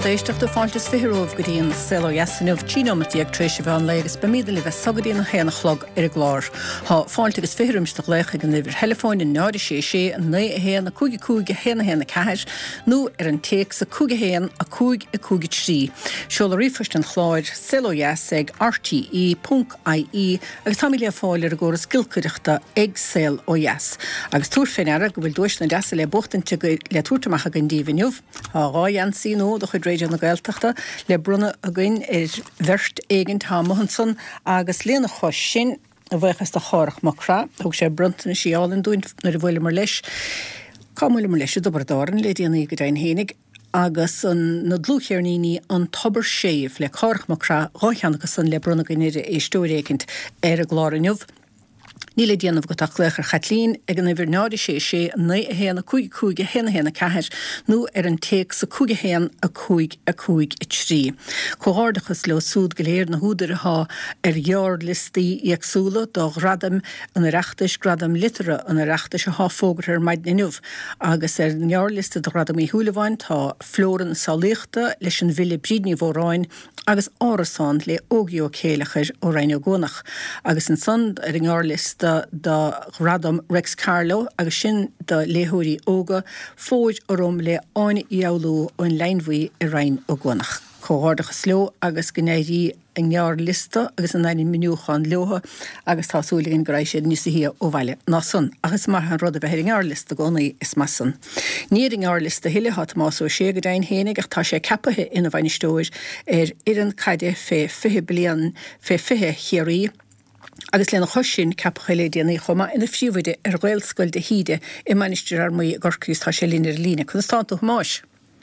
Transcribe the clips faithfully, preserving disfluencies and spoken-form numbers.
éisteach do fáiltas fitherómh go dtíon selo yasanmh tínomatí ag trééis bhean légus be mídal bheith sagadíon chéanna chlog ar a glár. Tá fáiltegus fitherómsteach leicha an nibhir telefóin in náda sé sé an né a héana a cúige cúige héana héana ceir nó ar an téic sa cúige héan a cúig a cúige trí. Seola rifost an chláir selo yas ag r t e dot i e agus tá le fáilir a ggóras gilcuireachta ag sel ó yas. Agus túr féinara go bhfuil dúis na deasa le bochtante le túrtaach a gan díomhniuh. Tá ráan sí nó do chud réidir na gailteachta le brunna a gin ar bhirt éigen tá mohanson agus léana chos sin a bhchas a chorach macra, thug sé bruntan síálan dúin nar a bhfuil mar leis. Cámúil mar leis a dobardáran le déanaí go dain hénig agus an na dlúchéarníní an tobar séomh le chorach macra ráithanacha san le brunna gin é stóiréigint ar a glárinniuh. Níle déanamh go tachléchar chatlín ag an bhir náda sé sé né a héana cúig cúige héna héna ceir nó ar an téic sa cúige héan a cúig a cúig i trí. Chomhardachas le súd go léir na húdar athá ar gheor listaí agsúla do gradam an reachtas gradam litere an reachtas a háfógar ar maid inniuh agus ar an gheor lista do gradam í thuúlaháin tá flóran sáléachta leis an bhile brídní bhóráin agus árasán le ógiú chéalachar ó Raineó Gónach agus an san ar an gheor lista da radam Rex Carlo agus sin da léthúirí óga fóid orm le áine iáulú an leinmhaí i Rain ó Gónach. Chomhardachas leo agus gnéirí an ngear lista agus an naine miniúchan leotha agus tásúligin go raibh sé níos hí ó bhaile ná sun agus mar an rud a bheith an ngear lista gcónaí is masan. Níor an ngear lista hiile hat más ó sé go dain hénig ach tá sé capathe ina bhaine stóir ar iran caide fé fiche blian fé fiche chéirí agus lena chosin capchaile déanaí chuma ina fríomhide ar ghilscoil de híide i manisteir ar mí gorcús tá sé línar lína. Constanta máis.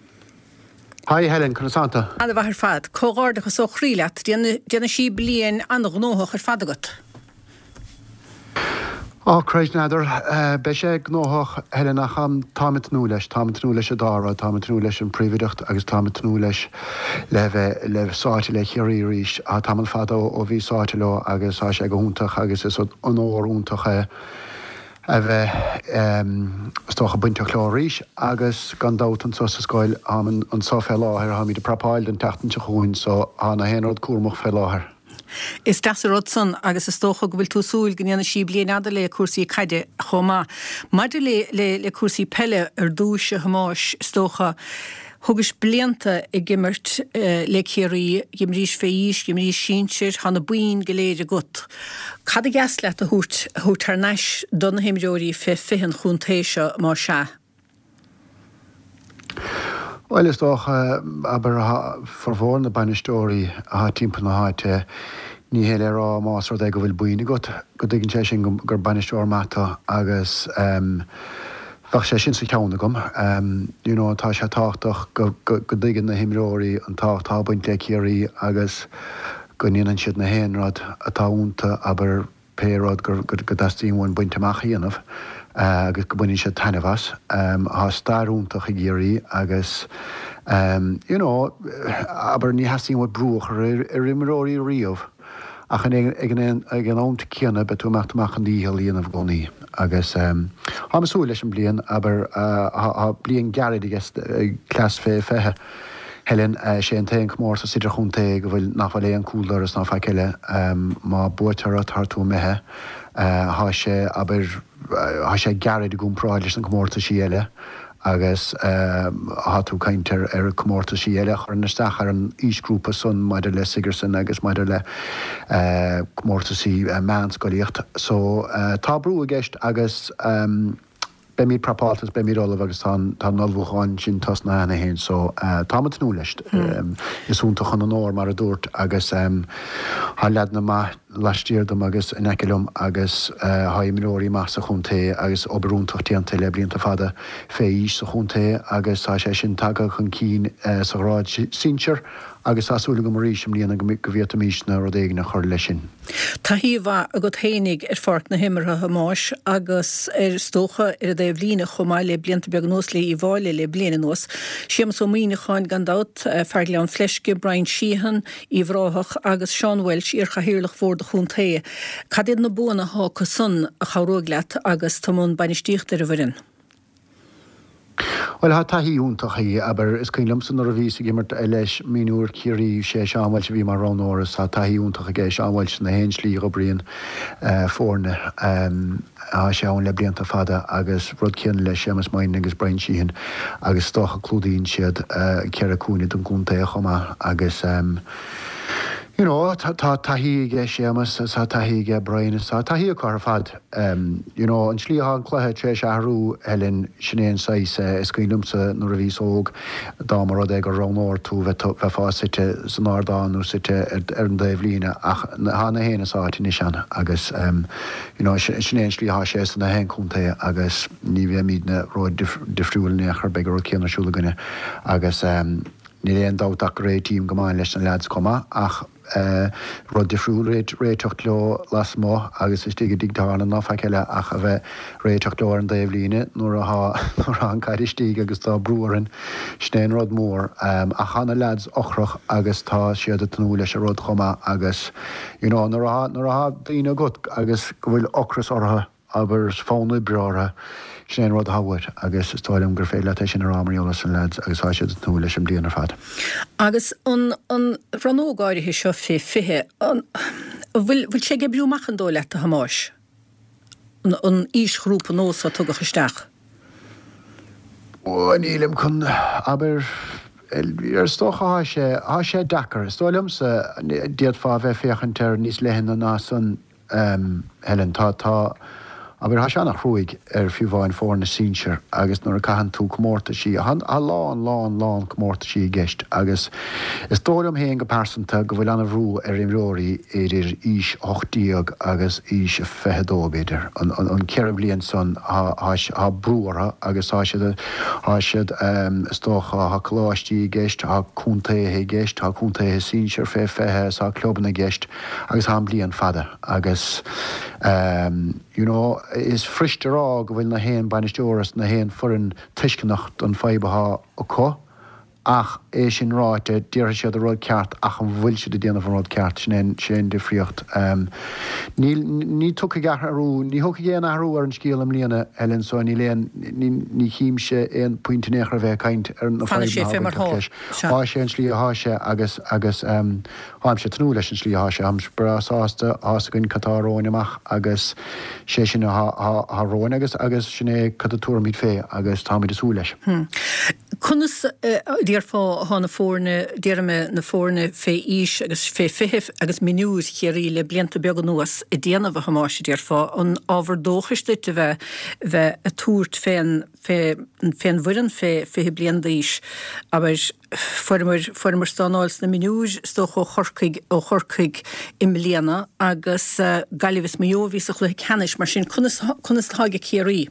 Hi Helen, Constanta. Anna bhar fad, cógárdachas ó chríleat, déana sí blian anna gnóthach ar fadagat. Á Creisnadar, be sé gnóthach Helen a cham táimid nó leis, táimid nó leis a dára, táimid nó leis an príomhaireacht agus táimid nó leis le bheith le sáte le chéirí ríis a táimid fada ó bhí sáte leo agus á sé go húntaach agus is an óir úntaach a bheith stocha buinte chláríis agus gan dát an sos a scoil am an só fé láthir ha mí de prapáil den tetan se chuin so anna héanrad cuamach fé láthir. Is das rodson agus is tócha go bhfuil tú súil gníanana sí blian ada le cuasaí caide chomá. Maidir le le le cuasaí pelle ar dúise hamáis stócha thugus blianta i gimmert uh, le chéirí gimrís féís, gimrís sínsir, hana buin goléir a gut. Cad a gas leat a hút hút ar neis donna himróí fé fihan chuntéise má se? Well is doch uh, aber vervoor na bijna story ha timp na haite ní héile rá más ru go bhfuil buine got go dginn sé sin gur bijna story mata agus um, fach sé sin sa ceanna gom um, you know, tá sé táchtach go, go, go dginn na himróí an tácht tá buint le chéirí agus go níanaan siad na héanrad atá únta aber pérad gur go dastíomhain buinte amach íanamh agus go buine sé tainehas um, há starúntaach i géirí agus um, you know, aber ní hasíon wat brúch ar imróí riomh ach ag an ónta céanna be tú meachtamach an díhil íanamh gcónaí agus um, há masú leis an blian aber uh, blian gearid agus clás fé fethe Helen uh, sé an tein mór sa sidir chunta go bhfuil nachfuil é an cúlar as ná feiceile um, má buirtar a tartú methe há sé aber há sé gearid gún práidir an gomórta síile agus hatú caiintear ar gomórta síile ar na staach ar an ísgrúpa sun maidir le Sigerson agus maidir le gomórta sí meánscoíocht so tá brú a gceist agus um, be mí prapátas be mí rolah agus tá nolbhúáin sin tas na ana héin so támat nó leist is úntaach an an óir mar a dúirt agus há leadna má leistíirdom agus in eicilm agus há imróí más a chunta agus oberúntaachtíanta le blianta fada féís a chunta agus tá sé sin tagad chun cín sa ráid sínsir agus asúla go maríisiom líana go go bhíta míisna ru éige na chuir lei sin. Tá híomh a go hénig ar fart na himmartha hamáis agus ar stócha ar a déobh lína chomáil le blianta beag nós le i bháile le bliana nós. Siam so mína cháin gandát fearleán Fleisce, Brian Sheehan, í bhráthach agus Sean Welch ar chahirirlach fór de chuntaí. Cad iad na buna há cosun a charógleat agus tamón banistíocht ar a bharin? Well ha taí úntachaí aber is cílam san ar a ví gimmert e leis míúr cií sé seáhil se bhí mar ranóras a taí úntacha gé seáhil na hen slí go brion fórne á seán le blianta fada agus rud cin le sémas main agus brein síhan agus stocha clúdaín siad cearacúni don gúnta chomá agus You know, tá tahí ige sémas sa tahí ige brein sa tahí a car fad. Um, you know, an slíá chluthe tre ahrú Helen sinnéan sais is cuilumsa nó a bhí sóg dámar rud ag go ranóir tú bheith fáite san ádáú site ar an déh lína ach hána héana sáte ní seanna agus um, you know, sinnéan slíá sé san na hen chunta agus ní bhé míad na roid difriúil nechar be ru céanna siúlaganine agus um, ní léon dáach ré tím gomáin leis an leads comma ach Uh, rud difriúil réiteocht leo las mó agus is tíige digdána náfa ceile ach a bheith réiteocht leir an déobh líine nuair an caiiristíige agus tá brúarin snéan rud mór um, a chana leads ochrach agus tá siad a tanú leis a rud chomma agus you know, nuair a daoine gut agus go bhfuil ochras ortha aber fána breátha sé rud hahaid agus stáilm gur féile sin a rámaríolas an leads agus há siad tú leis an blianar fad. Agus an ranógáirithe seo fé fithe bhfuil sé go briúach an dó le a hamáis an ísgrúpa nósa tugad isteach. Ó nílim chun aber ar stocha há sé há sé dachar stáilm sa diaad fá bheith féchantar níos lehan an ná san Helen tá tá aber ha seannach ruúig ar fiúháin fórna síir agus nuair a caihan tú commórta sí a lán lán lán commórta sí gceist agus is dóm héon go persanta go bhfuil anna bhrú ar imróí idir ís ochtííag agus ís fehedóbéidir an ceir blion san há brúara agus há siad há siad tócha há chláistí gceist há cúntathe gceist há cúntathe síir fé fethe sa clubbanna gceist agus há blion fada agus um, you know, is friste rá go bhfuil na héan banisteoras na héan foran tuiscenacht an feibeá ó có ach é sin ráite díir siad a rud ceart ach an bhfuil siad a déanamh an rud ceart sin sin difriocht. Um, ní ní tucha gartharú, ní thucha géana ahrú ar an scíal am líana Helen so ní léon ní chiimse éon pointenéchar a bheith caint ar na feibeá. Há sé an slí háise agus agus um, háim sé tanú leis an slí háise am brasáasta ásagann catáróin amach agus sé sin há róin agus agus sinné catatúr míid fé agus táid a sú leis. Cunas díar fá hána fórne déarime na fórne fé ís agus fé fihih agus minúr chéirí le blianta beag an nuas i déanamh hamáise díar fá an ábhar dóchaiste bheith bheith a túirt féin féin bhuian fé fé blian díis aber formar stanáils na minúr stoch ó chorcaig ó chorcaig i mbliana agus galibhs mióhís a chluigh canis mar sin cunas tháige chéirí.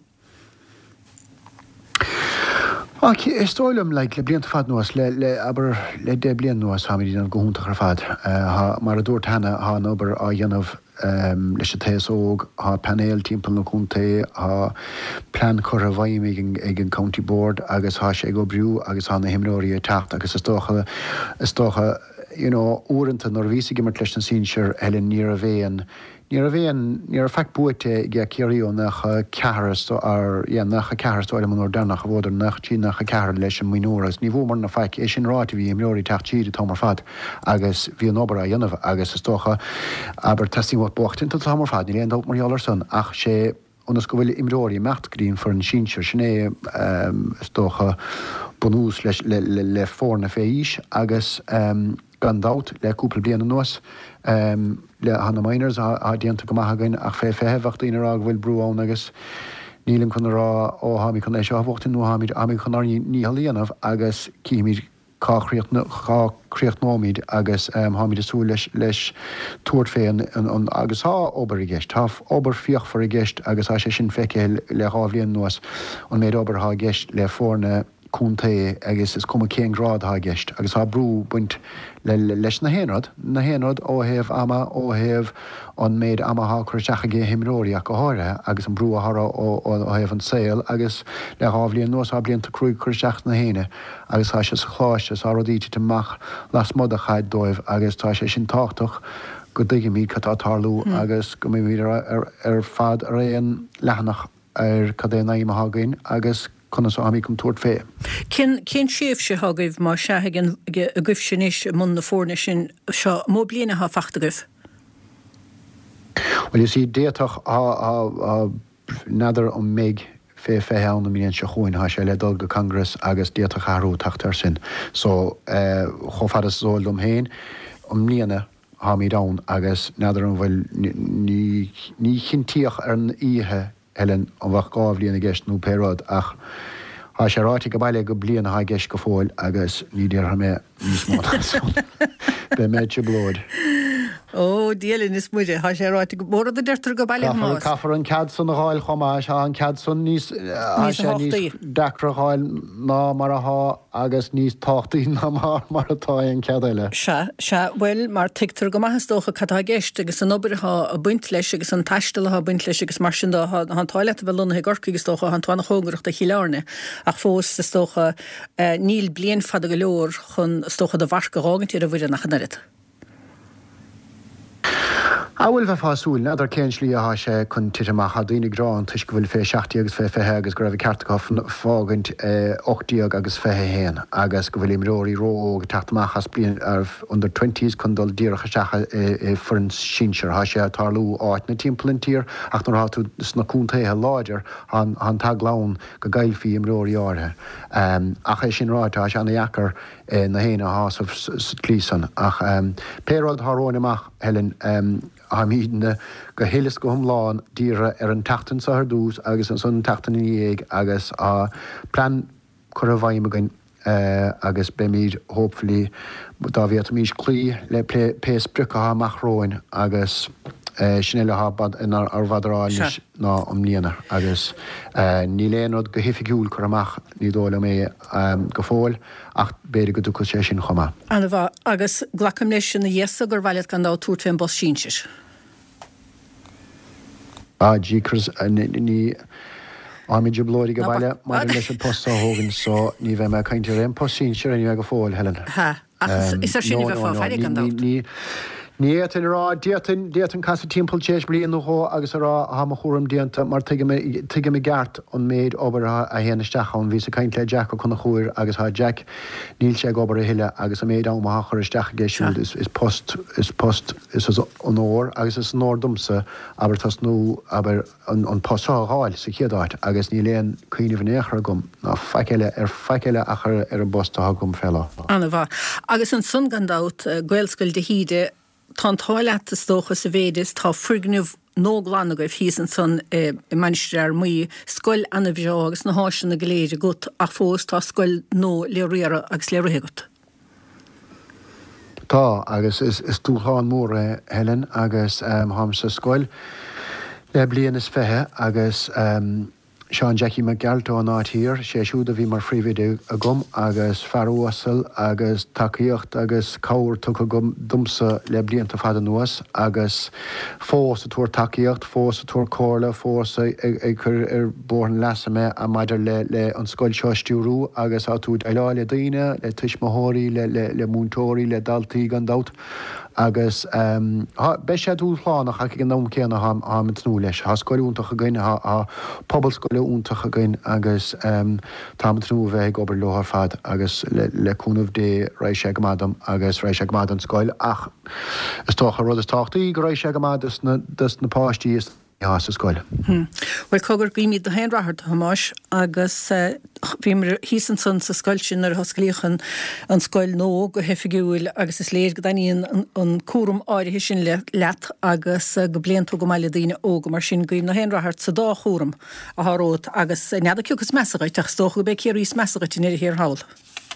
Is stáilm le le blianta fad nuas le le aber le dé blian nuas ha mí an gohúnta ar fad mar a dúirt hena há obair á dhéanamh leis a téasóg há panel timppla na chunta há plan chur a bhaim ag an County Board agus há sé go briú agus há na himróí techt agus is tócha is tócha you know uanta nor vísa gimmar leis an síir Helen ní a bhéan Ní a bhéon ní ar feic buite ag ceiríú nach ceras ar nach ceirtáile man denach a bhóidir nach tí nach a ceir leis an minúras, ní bhmar na feic é sin ráiti bhí imróí tetíide tomar fad agus bhí an obair a dhéanamh agus is tócha aber testíhá bochtin tá tomar fad ní léon mar eálar san ach sé onas go bhfuil imróí mechtgrín for an síir sinné tócha bunús leis le fórna féís agus gandát le cúpla bliana nuas um, le hanna miners a, a dianta go maithagain ach fé fehehacht íon rá bhfuil brúán agus nílim chun rá ó haí chun éis seohachtain nó haid amí chunar ní halíanamh agus cíimiid cháchríocht nóid agus um, haid asú leis leis túirt féin an agus há obair i gceist, tá obair fioch for i gceist agus há sé sin feice le hábhlíon nuas an méid obair há gceist le fórna cúnta agus is cuma céan grád há gceist agus há brú buint le leis na héanrad na héanrad ó héamh ama ó héamh an méid ama há chuir teacha gé himróí go háirithe agus an brú athra ó héamh an saoil agus le hábhlíon nuas á blianta cruúig chuir teach na héine agus tá sé sa chláiste á rodíte teach las mod a chaid dóibh agus tá sé sin táchtach go dtí míad catá tarlú agus go mí ar fad a réon lehanach ar cadéna imethagain agus chuna sa amí chum tuairt fé. Cin siomh se thugah mar se a gcuh sin is mun na fórne sin seo mó bliana ha fachtagah. Well, you see, déach a nadar an méid fé fé an míon se chuin ha sé le dul go Congress agus déach charú tatar sin. So chofad is zóil dom héin am líana ha mí da agus nadar an bhfuil ní chintíoch ar an ihe Helen an bhah gáh líana gist nó pérád ach há sé ráiti go bailile go bliana ha gist go fáil agus ní déir ha mé níos má. Be méid se blóid. Ó díalinn is muide há sé ráiti go bór a deirtar go bailile más. Caafar an cad san háil chomá se an cad san níos níos dacra háil ná mar a há agus níos táchtaí ná mar atá an ceadaile. Se se bhfuil mar tiictar go maithastócha catá gist agus an obairtha a buint leis agus an taistal a buint leis agus mar sin an táile bhfuil luna gorcaí tócha an tána chógaracht a chiileárne ach fós is tócha níl blion fada go leor chun tócha do bharca rágantíar a bhuiide nach narit. Ahfuil bheith fáúil nadidir cén slí a sé chun tiiteach a daoine grán tuis go bhfuil fé seaachtaí agus fé fethe agus go raibh ceartá fágant ochtaíag agus fethe héin agus go bhfuil imróí ró go teachtamachchas blion ar under twenties chun dul díracha seacha furin sinseir há sé tarlú áit na timpplaintír ach nar tú snaúntathe láidir an tag lán go gailfií imróí áthe. Ach é sin ráitá se anna dheacar na héine hásamh clísan ach pérád thróin amach Helen ha míne go hélas go thomláin díre ar an tatan sa ar dús agus an son tatan í éig agus a plan chu a bhaimimegain agus be míad hopefully dá bhíad mís clí le pés brucha amachróin agus sinile habad in ar bhadraáis ná am líana agus ní léanod go hifigiúil chu amach ní dóla mé go fáil ach béidir go dúcha sé sin chomá. Anna bha agus glacham leis sin na dhéasa gur bhailead gan dá túirt féin bos sínsir. Ah, jícars ní áimiidir blóí go bhaile mar leis an postá hógann so ní bheith me caiinte réon post sínsir a ní go fáil Helen. Ha, ach is ar sin bheith fá feidir gan dá. Ní étain rá déatan déatan casa timppla tééis blion nó agus ará ha a chóm déanta mar tuige mé gceart an méid obair a héanaisteach an bhí a caiint le Jack chuna chuir agus há Jack níl sé gobar a hiile agus a méid amach chuir isteach géisiúil is is post is post is an óir agus is nódumsa aber tas nó aber an postááil sa chéadáit agus ní léon cuioine bhnéchar gom ná feiceile ar feiceile a chur ar an bostá gom fellá. Anna bha agus an sun gandát ghilscoil de híide tá táileata tócha sa bhéidir tá frignimh nóglanna goibh híos an son i manisteir muí scoil anna bheo agus na háisina na goléide gut ach fós tá scoil nó leréire agus léirhégat. Tá agus is is túcháin mór Helen agus ham sa scoil le bliana is fethe agus Seán Jackie McGalto an átír sé siúda bhí mar fríomhidú a gom agus fearúasal agus takeíocht agus cáir tu a gom dumsa le blianta fada nuas agus fós a túair takeíocht, fós a túair cóla, fós ag chur ar bórn lasame a maidir le le an scoil seo stúrú agus á túd eileáil le daine le tuismóirí le le múntóirí le daltaí gan dat agus be sé dúlánach a gin nám céanna ha mit snú leis. Tá scoilúntaach a gine a pobl scoilúntaach a gin agus tá trú bheith obair lethar fad agus leúnmh dé rééis sé gomadam agus rééis sé gomad an scoil ach is tócha rud is táchtaí go rééis sé gomad na páistí is Ja, sa scoil. Well cogur gíimiid do hen rahart hamáis agus bhí mar hísan san sa scoil sin ar hosclíochan an scoil nó go hefigiúil agus is léir go daíon an cuam áirithe sin leat agus go bliantú go meile daine óga mar sin goim na hen rahart sa dá chóm a thrót agus neada ciúchas measagaid teach tócha go be céirís measagaid in hir hail.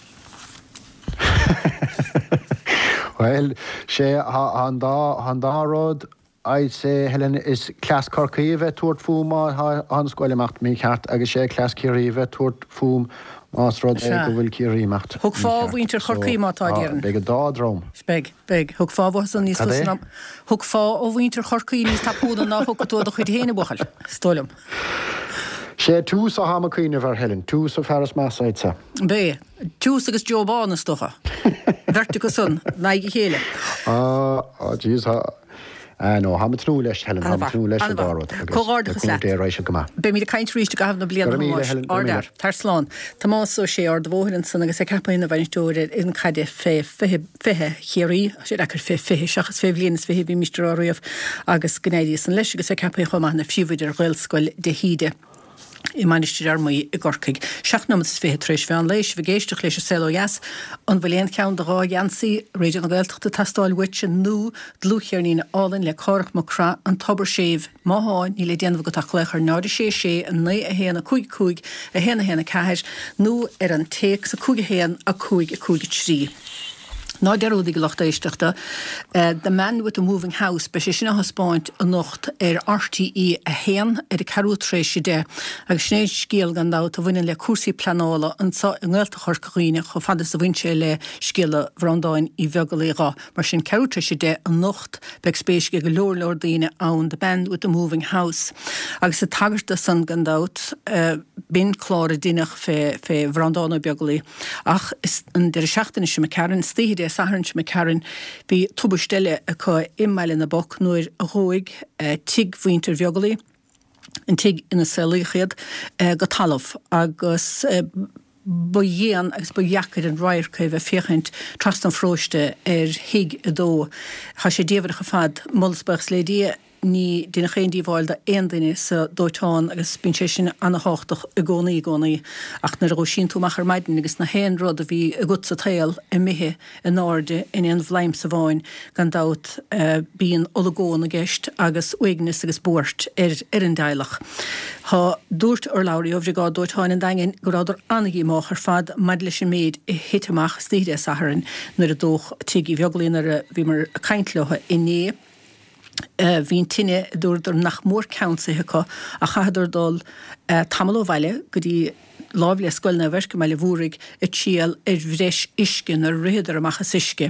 Well, sé an dárád I'd say Helen is class corcaíomh tuairt fúm an scoileachcht mí cheart agus sé class ciríomh tuairt fúm másrád go bhfuil ciríimecht. Thug fáhhaintear chorcaí mátá díaran. Be go dádrom. Speg, beg, thug fáhhas an níos lusnam. Thug fá ó bhaintear chorcaí níos tapúda ná thug tú a chuid héana buchail. Stoilm. sé tús a hama cuioine bhar Helen, tús a feras másáidsa. Bé, tús agus Jobbána stocha. Vertu go sun, naigi chéile. Ah, ah, jeez, ha. nó ha trú leis Helen ha trú leis dárad Cóáideachas le. Be mí a caiint ríiste go hafna bliana ardar tar slán. Tá más ó sé ar bhóhann san agus é cappaína a bhainúir in caiide fé fithe chéirí sé gur fé fé seachas fé blianas fé bhí míiste áíomh agus gnéidir san leis agus é cappaí chumachna fiúidir ghilscoil de híide. I manisteir ar mí i gorcaig. Seachnamad is fé trééis bhean léis, bhí géisteach leis a Selo-Ias, an bhfuléon ceann de rá Jansaí, réidir na Gaeltachta tastáil witse nó dlúchéarnína álainn le cárach mo cra an tobar séh máthá ní le déanamh go tachléach ar náda sé sé an naí a héana cúig cúig a héana héana caiir nó ar an téic sa cúig a héan a cúig a cúig trí. Ná deúdaí go leachta éisteachta, The Man with the Moving House be sé sinna haspáint a nocht ar R T E a héan ar a carútrééis sé dé, agus snéid scéal gandá a bhaine le cuasaí planála an ghilta chorcaíine chu fada sa bhainte le scéala bhrandáin i bhegaléá, mar sin carútrééis sé dé an nocht beag spéisce go leor leor daoine ann The Man with the Moving House. Agus a tagarta san gandát bin chláir duineach fé fé bhrandána begalí, ach is an deir seachtainna sem me ceann stíide saharint me ceann bhí tubustelle a chu immeile na boc nuair a róig tig bhainter bhegaí, an tig ina selíchéad go talamh agus ba dhéan agus ba dheacaid an roiir chu bheith féchaint tras an fróiste ar hiig a dó. Tá sé déobhar go fad molsbachs lédí ní duna chéindí bháil de aon duine sa dóitáin agus bín sé sin anna háchtach a gcónaí gcónaí ach na ró sin túmachar maidin agus na héan rud a bhí a gut sa tail i mithe in áde in an bhleim sa bháin gan dát bíon olagón a gceist agus uignas agus búirt ar ar an deilech. Tá dúirt ar láirí óbhrí gá dóitáin an daingin go ráidir annaí máth ar fad maid leis sin méid i hitamach stíide saharan nuair a dóch tuigí bheaglín ar a bhí mar a caintleotha inné. Bhín tinine dúidir nach mór countsaithe chu a chaidir dul tamil ó bhaile go dtí láimh le scoilna bheis go meile bhúraigh i tíal ar bhreis iscin ar riadar amachchas isce.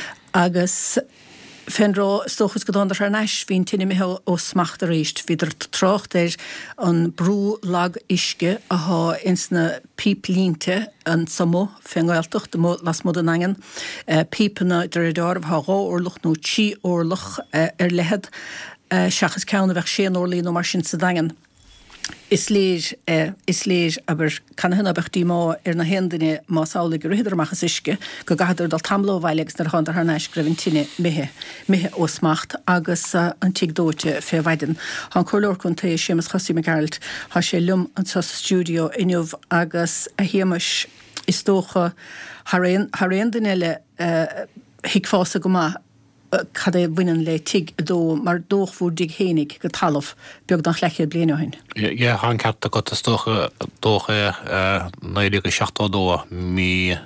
Agus fenrá stochas go dándar ar neis hín tinine mithe ó smacht a réist, híidir trácht ar an brú lag isce a há insna píplínte an samó fengáiltocht de mó las mod an angen pípanna der darmh há rá orlach nó tí orlach ar lehead seachas ceanna bheith sé orlíí nó mar sin sa dagen. Is léir is léir aber can hinna bechtí má ar na hendaine má sála go riidir amachchas isce go gaidir dal tamló bhailegus nar hándar th neis gribhinn tinine mithe mithe ó smacht agus an tiag dóite fé bhaiden. Tá chuirleir chun ta sémas chosí me gailt há sé lum an sa stúdio inniuh agus a héimeis is tócha Har réon duine hiic fása go maith cad é bhainean le tig a dó mar dóchhúr dig hénig go talamh beag don chleiche blianahain. Ie, han ceartta go is dócha dócha naide go seachtá dó mí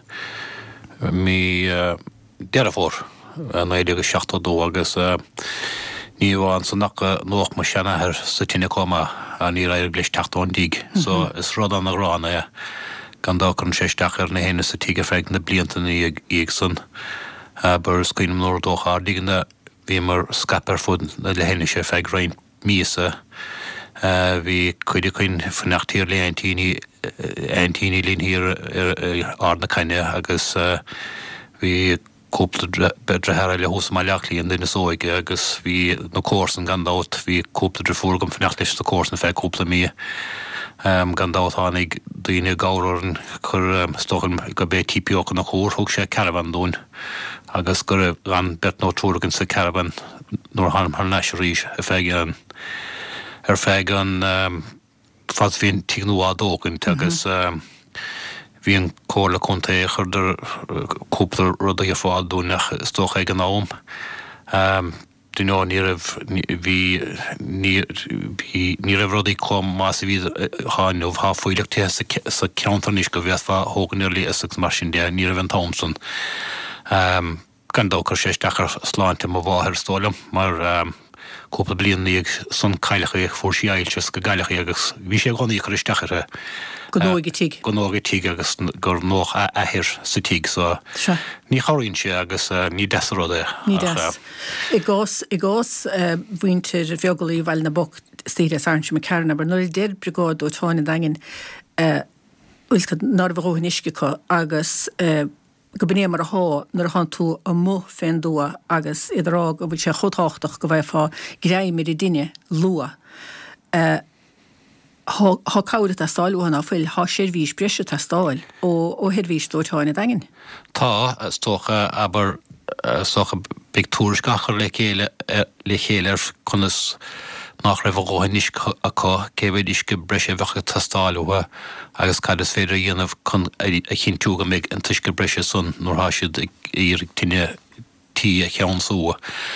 mí dearafór naide go seachtá dó agus ní bháin san nach nóach mar seannathir sa tíine comma a ní raibh leis teachtáin dig. So is rud an arána gan dá chun séisteach ar na héine sa tiige feig na bliantaí ag san bur scuoinem nóir dócha díganna bhí mar scapar fud na le héine sé feig rain míasa bhí chuide chuin fanachtíir le eintíní eintíní lín hir ar na caine agus bhí cúpla bedrethir le húsa mai leachlíí an duine sóige agus bhí na cósan gandát bhí cúpla de fúgam fanach leis na cósan feig cúpla mí Um, gan dátánig daoine gáran chur um, stochan go bé típiíocha nach chóir thug sé caravan dún agus gur an bet nó trúragan sa caravan nóair hanam th neis ríis a feig an ar feig an um, fas bhíon tígnúá dógan agus um, bhíon cóla chunta chuidir cúpla rud a fáil dúnach stocha ag an nám. Um, Du know, ní raibh bhí ní raibh rudaí com más a bhí háinmh há foiileachtaí sa ceantarníos go bheith thógan ar lí mar sin de ní raibh an Thompson. Gan dó chu séisteachar sláinte má bháthir stólam mar cúpla blianaí ag san caiilecha ag fór síáiltes go gaiilecha agus bhí sé gcónaí chu isteachar go nóga tíig. Go nóga tíig agus gur nóch ahir sa tíig, so ní choiríonn sé agus ní deasróda. Ní deas. I gás i gás bhaintear bheogaí bhil na boc stíide airn me cearna, bar nuair déad brigád ó táinna daingin uilscad nar bhróhan isce chu agus go bné mar a há nar han tú a mó féin dua agus idirrá go bhfuil sé chotáchtach go bheith fá gréim mé duine lua. Tá cáir a stáilúhanna fuil há sé bhís breise tá stáil ó ó head bhís dúirtáinna dagen. Tá tócha aber socha big túris gachar le chéile le chéile chunas nach raibh ghóhanis aá céhfuid is go breise bhecha tastáilúha agus cad is féidir dhéanamh chun a chinúga méid an tuisce breise sun nóair há siad ar tíine tí a cheann súa.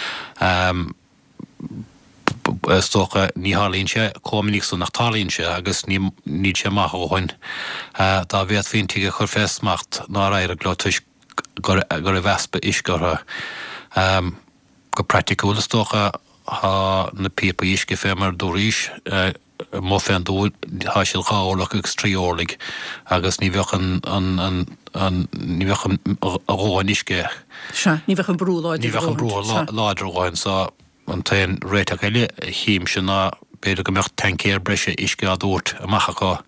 Stocha ní hálínse cominic san nach tálínse agus ní ní sé maith óhain. Tá bhéad féin tuige chur festmacht ná éire glótuis gur gur a vespa isgurtha go practicúla stocha há na pípa isce fémar dúríis má féin dú há siad gáolach agus tríorlaigh agus ní bhechan an ní bhechan a róhain isce. Ní bhechan brúláid. Ní bhechan brúláid láidir sa an tain réiteach eile hím sin ná beidir go mecht tancéir breise isce a dúirt amachcha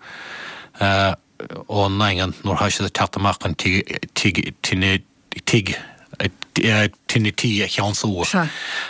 ó naingan nóair há siad a techt amach an tíine tí a cheann súa.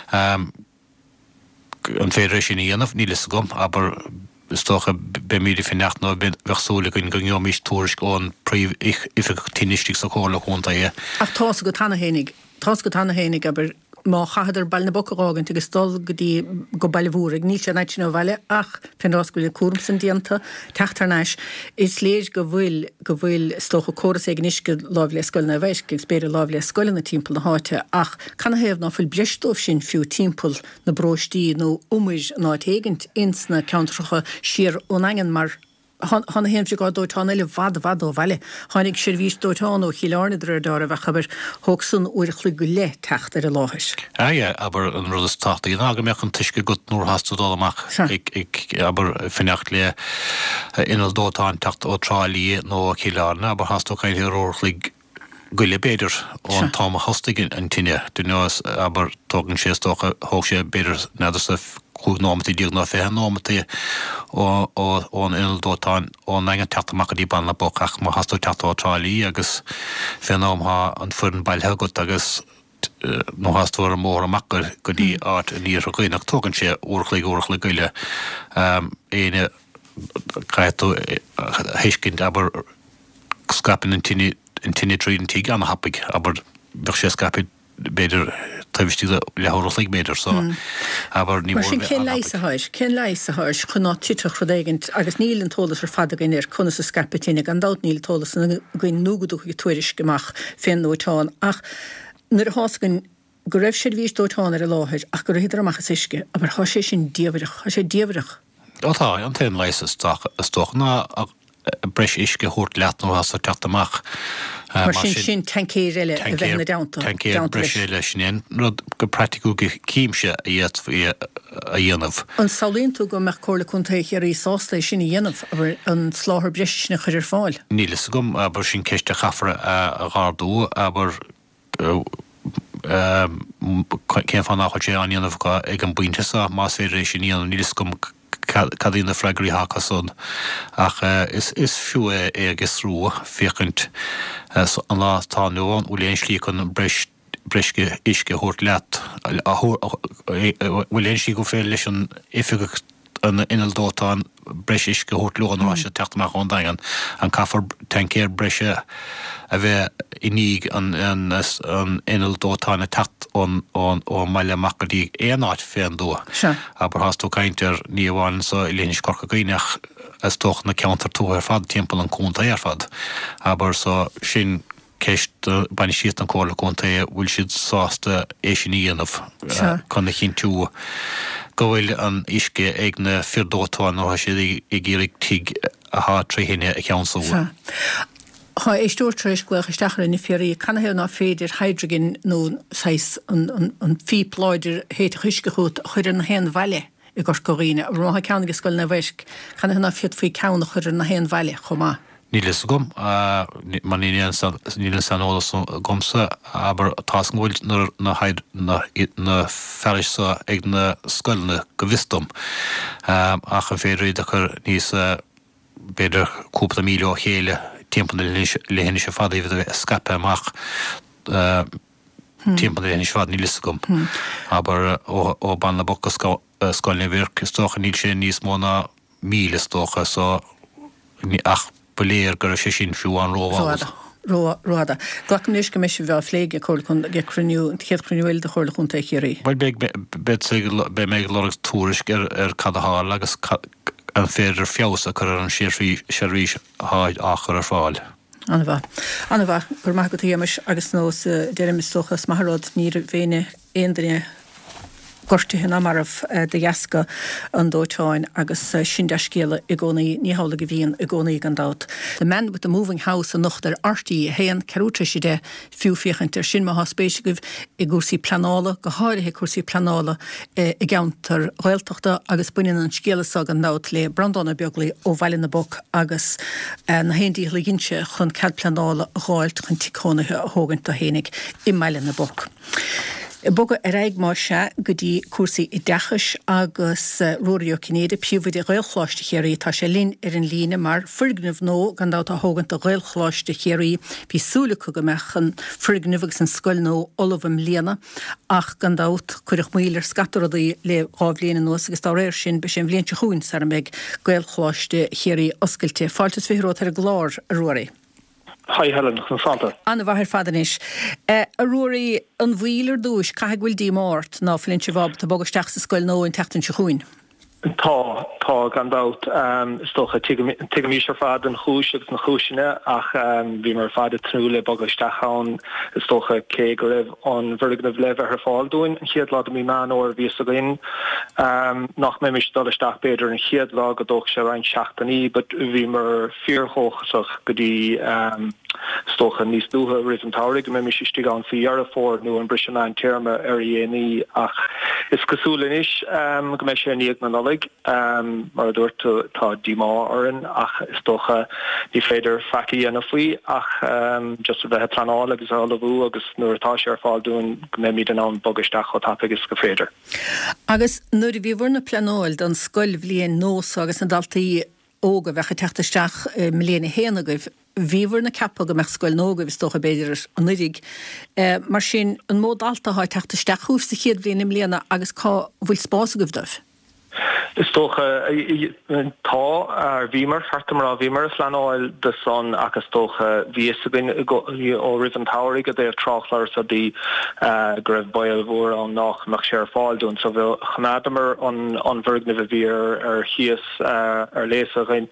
An féidir sin íanamh ní lis gom, aber stocha be míidir finnecht nó bheitsúla gon go gneomís túris ón príomh ife tínistigh sa cóla chunta é. Ach tá go tanna hénig, tá go tanna hénig aber má chahadar bailna bocaágan tugus dul go dtí go bailhúraigh ní sé neit sin bhile ach fenráscuil cuam san dianta teachtarnáis is léir go bhfuil go bhfuil stocha choras ag níosce lábh le scoil na bheis ag spéidir lábh le scoil na timppla na háite ach canna héamh ná fuil breistómh sin fiú timppla na bróistí nó umid ná téigint ins na ceantracha siar ón engan mar Hanna héim se gádó tána le bhd bhd ó bhile. Hánig sé bhís dótán ó chiilearna ar dára bheith chabar thugsan uirchla go le techt ar a láthis. Aie, aber an rud is táta í nága meach an tuisce gut nóair hasú dálamach aber finnecht le inal dótáin techt ó trálíí nó chiilearna, aber hasú caiin ar orchlig goile beidir ón táma hostigin an tinine. Dúneas aber tógann sé tócha thóg sé beidir nedas a chuúg námatí díag ná fé námatí ón inal dótáin ón engan teachtamach a dí banna bocach má hasú teachta ó trálíí agus fé námha an furin bailthe gut agus nó hasú ar mór amachar go dtí áit a níor a gcuoineach tógann sé uorchlaigh uorchlaigh goile éine caiitú héiscint aber scapin an tinine in tinine trín tí gan hapig, aber bheith sé scapid beidir taimhtí lethorlaigh beidir so. Aber ní Mar sin cén leis a háir, cén leis a háir chuná titach chudéigint agus níl an tólas ar fada gain ar chuna sa scapitine gan dát níl tólas na gcuin núgadúcha tuairis gomach féin nótáin ach nuair hásagan go raibh sé bhís dótáin ar a láthir ach gur hiidir amachchas isce, aber há sé sin díomhreach, há sé díomhreach. Tá, an tain leis is stoch ná breis isce húirt leat nó has a teachtamach. Mar sin sin tancéir eile a bheith na daanta. Tancéir breis eile sin rud go practicú go cíimse a dhéad a dhéanamh. An saolíonn tú go meach cóla chuntaich ar í sásta sin i dhéanamh aber an sláthar breis sin a chuir fáil. Nílas gom aber sin ceiste chafra a gáardú aber cén fan nach sé an dhéanamh ag an buinte sa más féidir sin íanamh nílas gom cadína freigraí háchason ach is is fiú é agus rú féchant an lá tá nuáin bhfuil éon slí chun breis breisce isce thuirt leat bhfuil éon slí go féil leis an ifigeach an inal dótáin breis isce thuirt lugan á se teachtamach ón dagan an caafar tancéir breise a bheith iníg an inal dótáin a techt ón meile macadí éanáid féin dó. Aber has tú caiintear ní bháin sa i lénis corcha gaoineach as tóch na ceantar tú ar fad timppla an cúnta ar fad. Aber sa sin ceist bainna siad an cóla cúnta bhfuil siad sásta é sin íanamh chun na chintiú go bhfuil an isce ag na firdótáin ó siad i ggéirigh tiig a há tríhéine a cheann súa. Tá é stúirtrééis gluach isteachar in fií canna héh ná féidir hydrogen nó an fípláidir héit chuisce chuút chuir na hen bhaile i ggur goíine, rá ceanna scoil na bhaisc chana hena fiad faoi ceanna chuir na hen bhaile chomá. Nílas gom man níl sanolalas gomsa aber tá an bhfuil na ferisa ag na scoilna go bhistom ach an féidir a chur níos beidir cúpla míle ó chéile timp le hen se fad iwwer skape amach timp le hen fad ní lisgum aber ó ban na bokka sskoilne virk stocha ní sé níos móna míle stocha so ní ach beléir gur sé sin fiú an róá. Ráda. Glacnis go meisi bheith phléige chuil chun cruú chéad cruúil de chuirla chun éirí. Weil be be méid logus túris ar ar cadá agus an féidir fiása chu an séí sérí háid achar ar fáil. Anna bha. Anna bha gur mai go tíamas agus nós deirimi stochas maithród ní bhéine éondaine gortithe na marmh de jaasca an dóitáin agus sin de scéile i gcónaí ní hála go bhíon i gcónaí an dát. The Man with the Moving House an nach der artaí héan ceúta si de fiúfiochantar sin má spéisi goh i gúsaí planála go háirithe cuasaí planála i gceantar ghailteachta agus buine an scélasag an nát le brandánna beaglaí ó bhaile na bok agus na héondí le ginse chun cead planála gháilt chun ticónathe a thógant a hénig i meile na bok. Boga a raig má se go dtí cuasaí i dechas agus ruúío cinnéide piúhid i réilchláiste chéirí tá sé lín ar an líne mar furgnamh nó gan dá a thógant a réilchláiste chéirí hí súla go mechan furgnamh san scoil nó olaham léana ach gan dát chuirich míler scataraí le rábhlíana nuas agus tá réir sin be sin bblionte chuún sa meid réilchláiste chéirí oscailte fáiltas féró ar a glár a ruirí. Hi Helen, chun fanta. Anna bhar fadanis. A ruaí an bhílar dúis cai bhfuil dí máirt ná flinte bhab tá bogasteach sa scoil nó in teachtain se chuin. Tá tá gandát um, stocha tuige ar fad an chúis agus na chúisina ach um, bhí mar fad a trúla bogasteachán stocha cé go raibh an bhirgnamh leh ar fáilúin an chiad lá mí man ó bhí a gin um, nach mé mis dolisteach beidir an chiad lá go dóch se rein seachtaí, but bhí mar fíorthóchasach go dtí um, stocha níos dútha rih an táirigh mé mis istí an fiar a fór nó an brisin an terma ar dhéanaí ach is cosúla inis um, go mé sé níag na nolig um, mar dúirt tá dímá oran ach is dócha ní féidir faci ana faoi ach um, just a bheith planáil agus a bhú agus nuair atá sé ar fáil dún go mé míad an an bogasteach ó tap agus go féidir. Agus nuair bhí bhar na planáil don scoil bhbliain nós agus an daltaí óga bheitcha teachtasteach mléana héana goibh bhíhar na cappa go meach scoil nóga bhís tócha beidir an nudig mar sin an mód altaá teachtasteach chús sa chéad bbliana mléana agus cá bhfuil spása goibh dóibh. Is tócha tá ar bhímar fartamar á bhímar is leanáil de son agus tócha bhíos a bin ó rih an táirí go déobh trachlar sa dí go raibh bail bhór an nach meach sé ar fáilún, so bhfuil chanadamar an an bhirgnamh a bhí ar chias ar léasa gin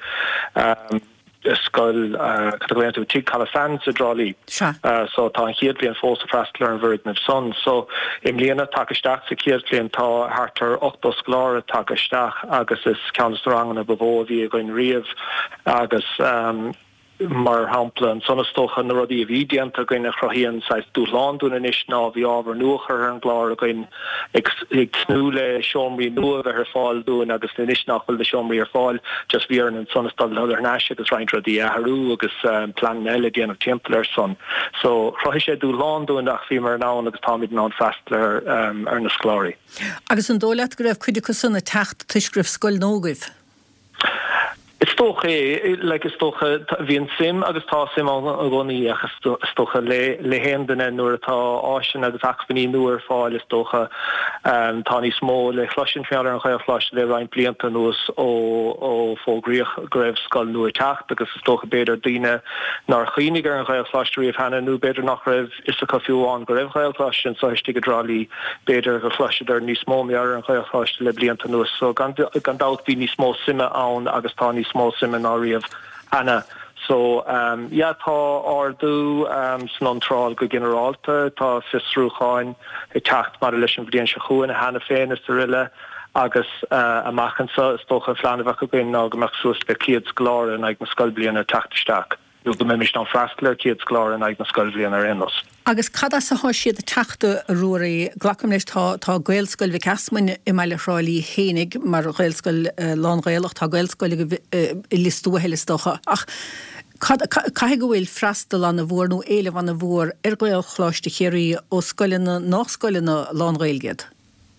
scoil categóriú tí Calafan sa drálí. So tá an chiad blion fós a freistlar an bhirgnamh son. So im líana takeisteach sa chiad blion tá hartar ochtó scoláir takeisteach agus is ceanrang na bhóhí a goin riamh agus um, mar hampla an sonna stocha na rodí a bhí dianta goin a chrohíonn sais dúláán dúna inis ná bhí ábhar nuachar an glár a goin ag snú le seomraí nua a ar fáil dún agus na inis nachfuil le seomraí ar fáil just bhí an sonna stal ar náise agus reint rodí a harú agus plan eile déanamh timpplair son. So chrohí sé dúláán dún ach bhí mar ná agus táid ná freistlar ar na scláirí. Agus an dólaat go raibh chuide cosúna techt tuisgribh scoil nógaibh. It's stocha é, like is stocha bhíon sim agus tá sim an gcónaí agus stocha le le héandanna nuair atá áisin agus achfaní nuair fáil is stocha um, tá ní smó le chluisin fear an chuir chluis le rain blianta nuas ó ó fógríoch go raibh scoil nuair teacht agus is stocha beidir daoine nar chuoinnig ar an chuir chluisteí hena nó beidir nach raibh is a fiúáin go raibh chuir chluisin so istí go drálí beidir go chluisidir ní smó mear an chuir chluiste le blianta nuas so gan dát bhí ní smó sime ann agus tá ní small seminary of Anna. So um yeah tá ardú um snontrál go generalta tá fisrúcháin i techt mar leis an bblion se chuin a hena féin is riile agus uh, amachchan sa stocha fleanmhah go gin ná go meach suas be ciad glár an ag na scoil bliana ar teachtasteach. Dú go mé mis an freistlar ciad glár an ag na scoil bliana ar innos. Agus cada sa há siad a teachta a ruaí glacham leis tá tá gailscoil bhí casmain i meile ráilí hénig mar gailscoil lán réalach tá gailscoil i listú heilestocha ach cai go bhfuil freistal an na bhór nó éileh an na bhór ar gail chláiste chéirí ó scoilena nach scoilena lán réilgead.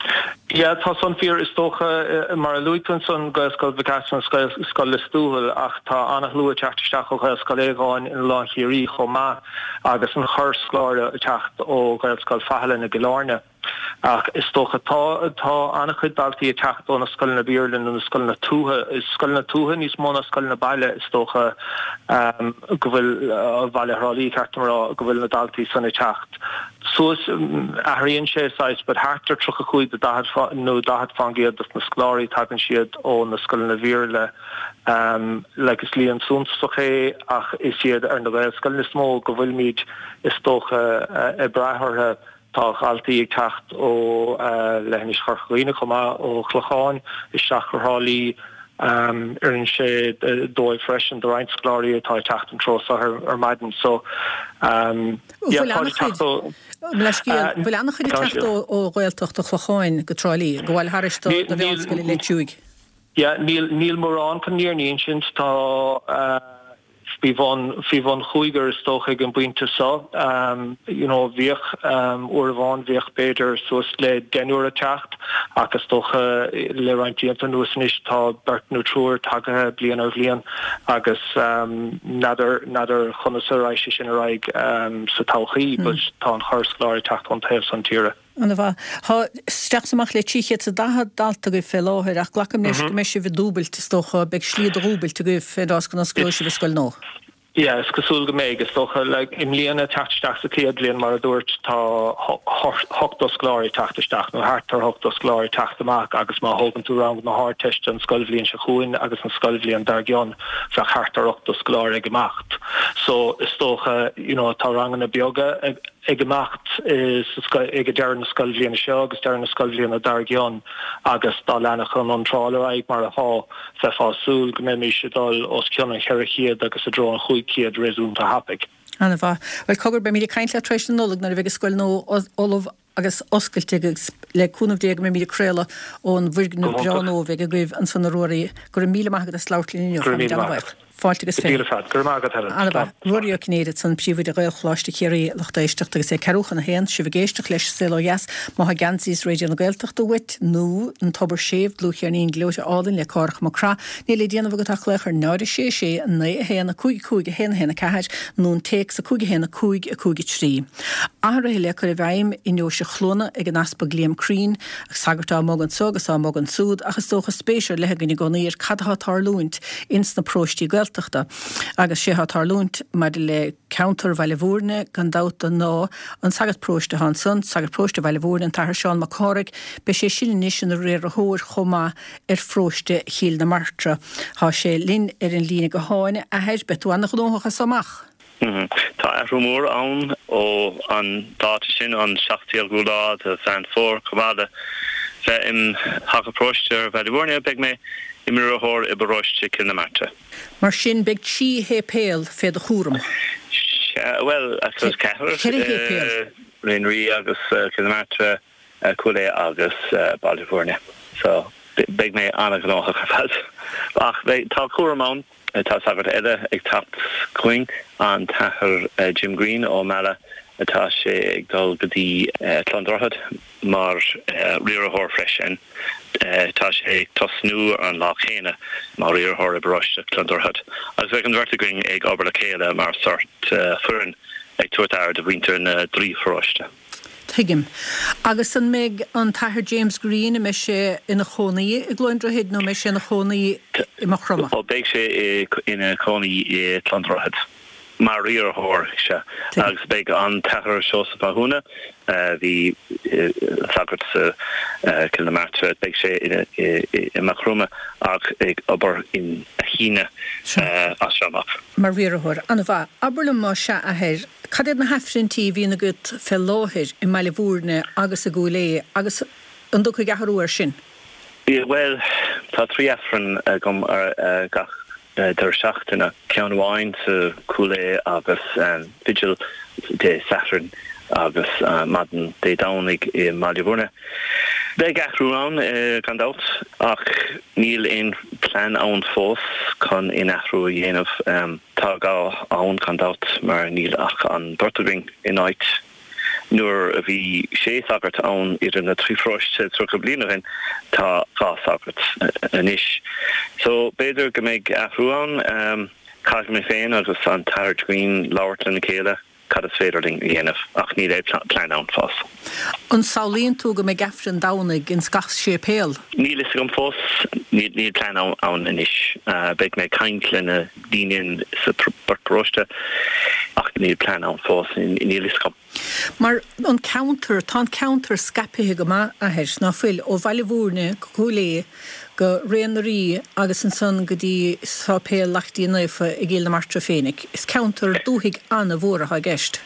Ja, tá son fear is toch uh, mar Louisson go sscoil vacation sscoil le stúhil ach tá annach lua teachtasteach ó gail scoléáin in láhirí chomá agus an chur sláir techt ó gail scoil fahall na Gilárne. Ach is toch tá tá annach chud daltaí techt ó na scoil na Bíorlin na scoil na túthe is scoil na túthe níos mó na scoil na baile is toch um, go bhfuil uh, baile hrálíí ceartmará go bhfuil na daltaí sanna techt. So um, athraíonn sé sais, but hartar trocha chuid de dahad nó dahad fangiad na scláirí tagann siad ó na scoil na Bhíorla um, legus líon súntaach é ach is siad ar na bheith scoil na smó go bhfuil míid is tócha i brathartha tá altaí ag techt ó lehannis charchaína chumá ó chlucháin is seachar-hálí um, ar an sé dóibh freisin do roinnt scláirí atá techt an tros ar, ar maidin. So um, yeah, bhfuil annach chuid techt ó Gaeltacht a chlucháin go trálí go bhfuil haristá do bhealscoil le túig. Ja, Neil Neil Moran kan neer ancient tá fi van fi van chuiger stoch ag an buinte sa um you know vich um or van vich beter so le denure tacht agus toch uh, le reintian no is tá bert no troer tag blian of lian agus um nader nader chonnesereich sin raig um sa tauchi but tá harsklar tacht on tef san tire. An bha ha steachach le tíché a da dalta go fé láthir ach glacham leis go meisi bh dúbailt stocha be slíad rúbailt go fédás go nasclóisi bh scoil nó. Ja, is gosul geméig is toch like im liene tachtstach sa keadlian mar dúirt tá hochtos glóri tachtstach no hartar hochtos glóri tachtach agus má hogan tú rang na hart test an skolvlíon se chuin agus an skolvlíon dargion fra hartar hochtos glóri gemacht. So is toch uh, you know tá rang na bioga ag, ag gemacht is ag dear na skolvlíon se agus dear na skolvlíon na dargion agus dá lenach an antrála ag mar a há fe fásúl gomimi se dal os cion an cherichiad agus a dro an chuig kiad réún a hapig. Anna bha, well cogur be mí kaintla treéis an nóleg na a bheith scoil nó Olaf agus oscailte le cúnamh déag me mí créile ón bhuiignú breanó bheith a goibh an san roií gur míle maigad a sláirtlíní fáiltegus fé. Ruío cnéad san príomhid a réilchláiste chéirí lechtéisteach agus é ceúchan na héan si bh géisteach leis Seloias má ha gansís réidir na Gaeltacht do wit nó an tobar séh lúchéarnín glóise álainn le cárach marrá ní le déanamh agatach lech ar náidir sé sé an na héanana cúig cúig a héna héna caiid nó an téic sa cúig héna cúig a cúig trí. Ahra le chu bhaim inio se chlóna ag an aspa Liam Crean ag sagartá mógan sogus á mógan súd agus tócha spéisiir lethe gan goníir cadtha tarlúint ins na próistí Gaeltachta agus sé ha tarlúint mar le counter bhaile bhúrne gan dáta ná an sagart próiste hanson sagart próiste bhaile bhúrne an tar Seán McCorrick be sé sin níos an réir a hóir chomá ar fróiste chiil na martra. Tá sé linn ar an lína go háine a heid betú annach dócha samach. Mm-hmm. Tá rumór an ó an dáta sin an seachtaíal gúlá a fan fór cumada bheith im hacha próiste bhaile bhúrne beag mé imir a hór i baróiste cin na martra. Mar sin beag tí hé péal fé de chúram. Well, I suppose Cahir, Rain Rí agus cin na martra Coolé agus Ballyvourne. So beag mé anna gnócha chafad. Ach, tá chúram an tá sagart eile ag tacht cuing an tahar uh, Jim Green ó Mala atá sé ag dul gotí uh, Clondrochad mar uh, riar a hór freisin uh, tá sé ag tosnú an lá chéine mar riar a hór a broiste Clondrochad. Agus bheith an vertigring ag obair le chéile mar sort uh, furin ag tuairtar de winter na drí froiste. Higgim. Agus an meg an tahar James Green me sé ina chonaí i glóindrahead nó me sé ina chonaí i machrama. Well, beag sé ina chonaí i Clondrochad. Mar riar a hór se. Agus beag an tahar seosa pahúna hí sagart sa cin na martra beag sé i machrama ag ag obair in a híine asramach. Mar riar a hór. Anna bha, aberlam má se a heir Cadad na hafrintí hí na gut fel láthir i meile bhúrne agus a gúlé agus an ducha gaharúar sin? Yeah, well, tá trí afran uh, gom ar uh, gach uh, der seachtainna ceanháin sa cúlé agus um, vigil de Saturn agus uh, madan de dánig i Maldivurne. Be gachrúán uh, gan dat ach níl in plan an fós kan in achrú dhéanamh um, tá gá an gan dat mar níl ach an Bertagring in áit nuair a bhí sé sagart ann idir na trífroiste tro go blianain tá gá sagart inis. So beidir go méid ahrúan um, cai mé féin agus an Tarrant Green láhairt na céile cad is féidirling dhéanamh ach ní é plein ann fás. An saolíonn tú go mé gafrin dánig in scach sé péal? Ní lis gom fós ní ní plein ann inis. Uh, Beit mé caiintle na daoine sa bartróiste ach ní plein ann fós ní lis gom. Mar an counter, tá counter scapithe go ma a heis ná fuil ó Bhailbhúrne go lé go réanarí agus an son go dtí sápéal lachtaí nufa i gcéal na Martra féinnig. Is counter dúthaigh anna bhóra a gceist?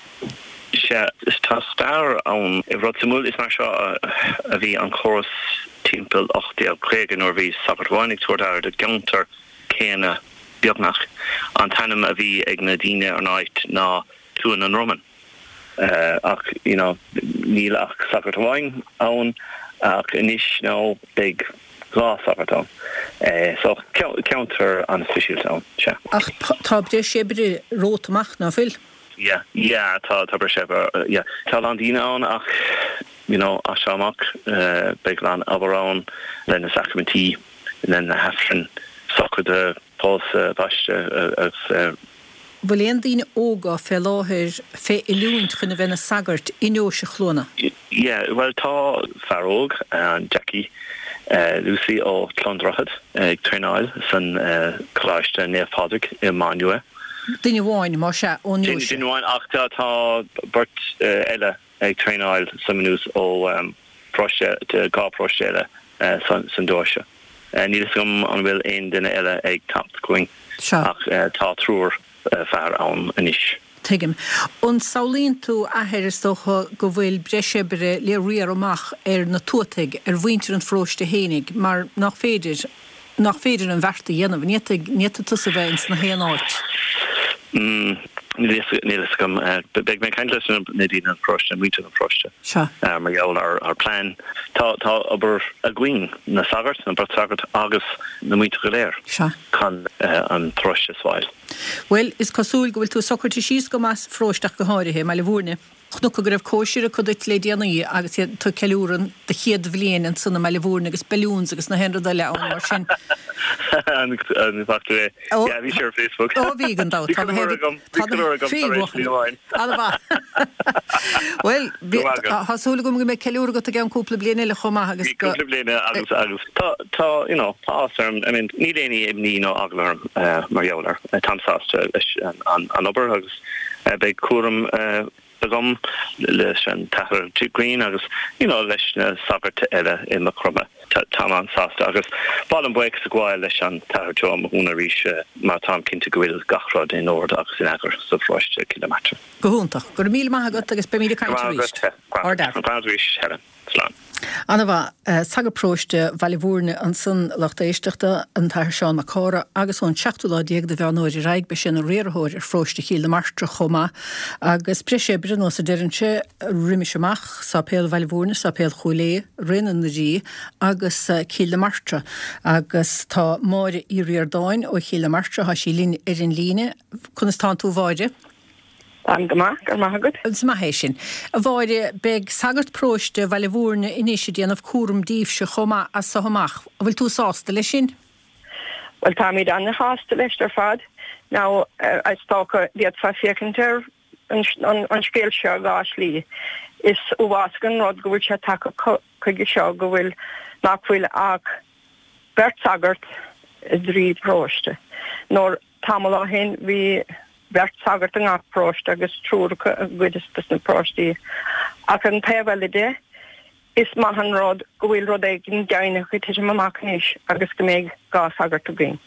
Se is tá star an i bhrod samúil is mar seo a bhí an choras timppel ochtaí chréige nóir bhí sagartháinnig tuair de counter céine beagnach an tanam a bhí ag na daoine ar náit ná túan an Roman. Uh, ach, you know, níl ach sagartháin ann ach inis nó big glas sagartán. Uh, so counter an official town. Yeah. Ach tá bre sé bre rótamach ná fuil? Yeah, yeah, tá tá bre sé uh, yeah. Tá landíine an ach, you know, a seamach uh, big lan abarán le na sacramentí le na hefrin socha de pós uh, baiste uh, uh, Bhfuil éon daoine óga fé láthir fé ilúint chuna bheith na sagart inó se chlóna? Yeah, well tá Faróg an Jackie uh, Lucy ó Clondrachad ag Trenáil san uh, choláiste Néamh-Pádraig i Manua. Duine bháin mar se ó nua se? Duine bháin ach tá tá burt uh, eile ag Trenáil san manús ó um, proiste de gá proiste eile uh, san, san dóise. Uh, Nílas gom an bhfuil aon duine eile ag tapt going ach uh, tá trúr Uh, fear an inis. Tuigim. On saolíonn tú atheiristócha go bhfuil breisibre le riar amach ar na tuataigh ar bhaintear an phróiste hénig, mar nach féidir nach féidir an bharta dhéanamh níta tusa bheith na héan áit. Mm, nílas gom beag mé caiint leis na daoine an phróiste an bhaintear an phróiste. Seo. Mar gheall ar ar plán tá tá aber a gcuin na sagart na bart sagart agus na muinte go léir. Seo. Can an phróiste sáil. Well, is cosúil go bhfuil tú socartí síos go más phróisteach go háirithe meile bhúrne. Chnu go raibh cóisiir go duit le déanaí agus tú ceúran de chéad bhléin an sanna meile bhúrne agus beúns agus na henra de leán mar sin. An factu é. Ja, bhí sé ar Facebook. Ó, bhí an dá. Tá Well, hasúla go mé ceúra go a gan cúpla bliana le chomá agus go. Cúpla bliana agus agus. Tá, tá, you know, tá asarm, I mean, ní déanaí imní nó aglarm mar gheallar. Tamsásta an obair agus beag cuaram agam leis an Tarrant Green agus, you know, leis na sagart eile in na crumma táman sásta agus balan buic sa gháil leis an Tarrant am húna rís má tám cinnte go bhfuil gachrad in ord agus in agur sa phróiste kilometre. Go húntaach, gur míle maithagat agus be míle caiinte ríist. Ordar. Helen. Slán. Anna bha uh, sagapróiste Bhailbhúrne an san leachta éisteachta an Tarr Seán Mac Chara agus ón seachtú déag de bheanóir raig be sin a réarthóir ar phróiste Cíl na Martra chomá agus breise bre nó sa deirinse riimiiseach sápéal Bhailbhúrne sápéal Chúlé rinne na rí agus uh, Cíl na Martra agus tá máire í riardáin ó Cíl na Martra ha sí lín ar an líne chun is tá tú bháide. An gomach ar maithagad. Agus maithé sin. A bháide beag sagart próiste Bhailbhúrne iníise déanamh cuaram díobse chomá a sa chomach. A bhfuil tú sásta lei sin? Well, tá míad anna chásta leis ar fad. Now, uh, I stalka diad fa fiacantar an scéil seo gás lí. Is uwasgan rod go bhfuil se take chuige seo go bhfuil nach bhfuil ag bert sagart drí próiste. Nóir tamala hen bhí bert sagart an ag próiste agus trúr gcuidas na próistí. Ach an taobh de is maithan rod go bhfuil rud ag an deine chu tuise mamachníis agus go méid gá sagart a bhín.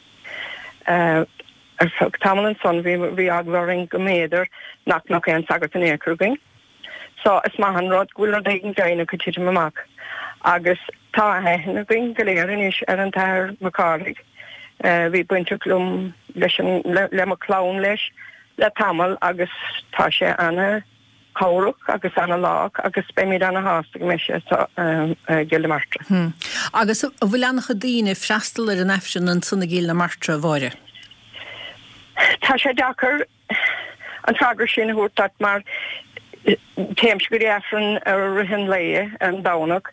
Uh, ar fog tamlan son bhí aglaring go méidir nach nach an sagart an écrúgin. So is maithan rod go bhfuil rud ag an deine chu tuise mamach. Agus tá hehan a bhín go léiris ar an Tarr Mac Charaigh. Uh, bhí buinte glum leis le, le mo clán leis le tamil agus tá sé anna chorach agus anna lách agus béimiid anna hásta go meise um, uh, Gíl na Martra. Hmm. Agus bhfuil anna daoine freastal ar an efsin an sanna Gíl na Martra bháire? Tá sé dachar an tragar sin a thuúirteach mar téims go efran ar hin léie an danach.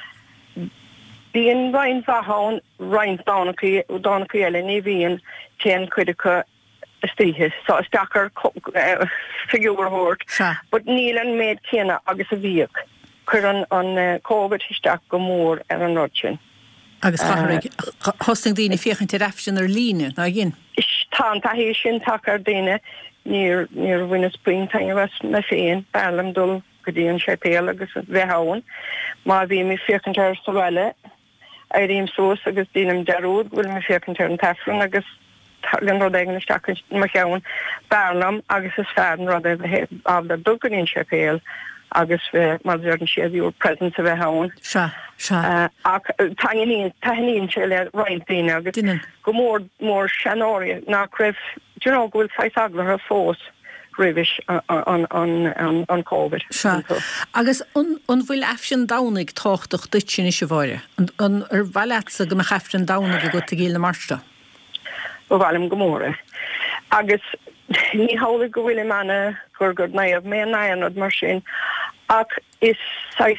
Bíon rein bhaán rein dánaí dánaí eile ní bhíon téan chuidecha stíthe sa stachar fiúrthórt, bud níl an méid céine agus a bhíoh chur an an COVID isteach go mór ar an rodsin. Agus hosting daoine fiochan te rafsin ar líne na gin. Is tá tahé sin takar daine níor níor bhuiine spring tan was na féin bailm dul go dtíon sé péal agus bheithain má bhí mi fiochan ar sa bhile a rím sós agus dínam deród bhfuil mi fiochan ar an tefran agus gan rud éigen isteach mar cheann bailm agus is fearn rud é ab de dul go dtíon sé péal agus mar an siad úr present a bheith hain. Se se ach taíon taíonn se le roiintíine agus go mór mór seanóir ná raibh du know gohfuil fáis agla a fós ribis an an an COVID. Se agus an bhfuil efsin dánig táchtach duitsin is se bhaire an ar bhaileatsa go chefrin dána go go gíil na marsta. Ó bhhailm go móra. Agus ní hála go bhfuil manna gur gur naamh mé naanad mar sin ach is sais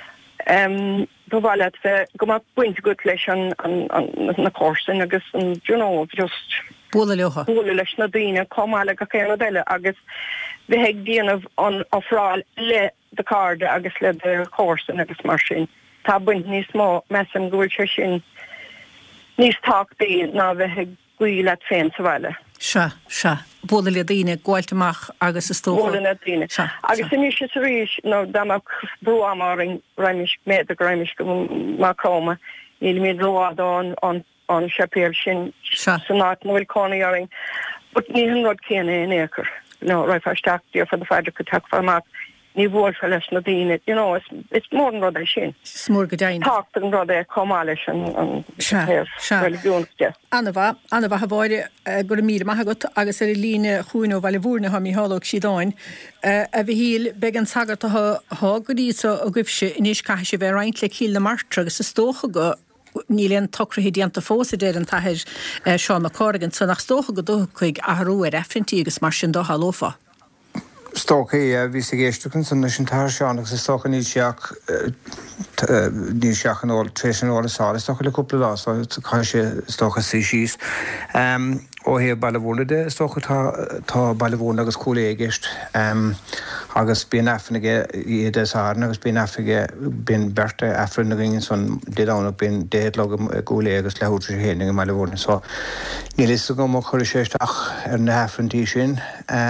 um bhile bheith go má buinte go leis an na cósin agus an you know just bóla leocha bóla leis na daoine comála go chéile deile agus bheit ag díanamh an áráil le de card agus le de cósin agus mar sin. Tá buint níos mó meam gohfuil se sin níos táchtaí ná bheit ag gcuile féin sa bhile. Se se bóla le daoine gáilteach agus is tócha. Bóla le daoine. Agus in is a ríis nó dáach brúámaring reimis méad a reimis go má cóma níl míad roádáin an an sepéir sin san náit nóhfuil cónaíaring, but ní an rud céine in éair. No, raibh feisteach díor fa de feidir go teach farmach ní bhór fe leis na daoine, you know, it's mór an rud é sin. Smór go daoine. Tácht an rud é comá leis an religiúnste. Anna bha, Anna bha bháire gur míle maithagat agus ar líne chuúin ó bhile bhúrna ha mí hálóg si dáin. A bhí híl be an sagart a há go dísa a gcuibse inis caiise se bheith reint le cíl na martra agus is tócha go níl an tocrahí dianta fósa déir an taithir Seán na Corrigan sa nach stócha go dó chuig ahrú ar efrintí agus mar sin dó hálófa. Stocha é bhí sa géisteachn san sin tar seán agus is stocha níl seach níl seach an óil tréis an óla sála stocha le cúpla lá cai sé stocha sí síos. ó hé bailhúna de stocha tá bailhúna agus cúla éigeist agus bíon efnaige iad sána agus bíon efige bíon berta efran na gingin son dédána bíon déad le gúla agus leútra hénig a bailhúna. So níl is go mo chuir séisteach ar na hefrantí sin.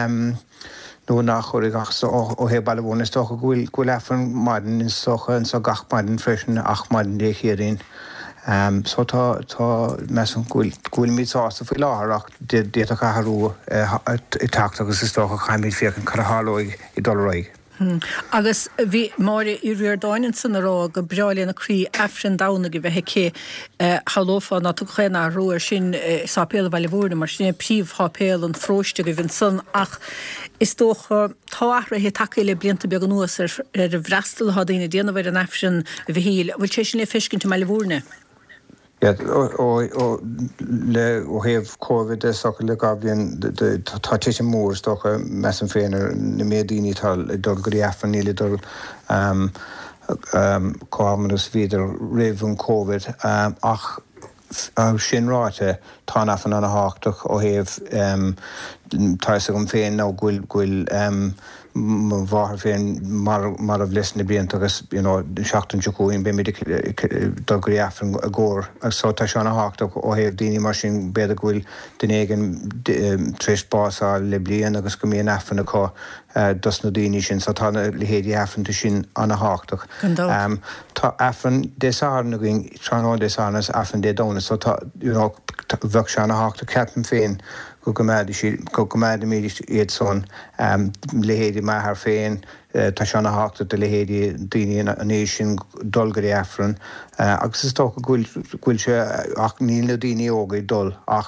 nó nach chuir gach ó hé bailhúna stocha gúil gúil efran maidin in socha an so gach maidin freisin ach maidin dé chéirín. Um, so tá tá mes an gúil míid sásta fao láthach déad a chaharú i tacht agus is tócha chaimid féchan chu hálóig i dulráig. Agus bhí máire i rior dáin san rá go breáilíon na crí efrin dána go bheitthe cé hallófa na tu chéna ruúir sin sápéal bhile bhúrna mar sin príomh hápéal an fróiste go bhín san ach is tócha táhra hé takeí le blianta beag an nuas ar a bhreastal há daoine déanamhar an efrin bhí híl bhfuil sé sin le fiscin te meile bhúrna. Ja, ó le ó héamh COVID socha le gabhíonn tá tíise mór stocha mes an féinar na médaoine tá dul go efran níle dul cámannas viidir réimhún COVID ach sin ráite tá afan an háach ó héamh tá go féin ná ghfuil ghfuil bhar féin mar a bhlisna blianta agus seachtain seúin be mé dogurí efran a ggóir agus só tá seánna háach ó héamh daoine mar sin beidir ghfuil den éigen tréis bása le blian agus go míon efran aá dus na daoine sin sa tá le héadí efranta sin anna háach. Tá efran désána going tránáil désánas efran dé dóna so tá bheh seánna háach ceapan féin go go go go méid mí iad son lehéadí me th féin tá seánna háachta de lehéadí daoine anéis sin dulgarí efran agus is tó ghfuil se ach níl na daoine ógaí dul ach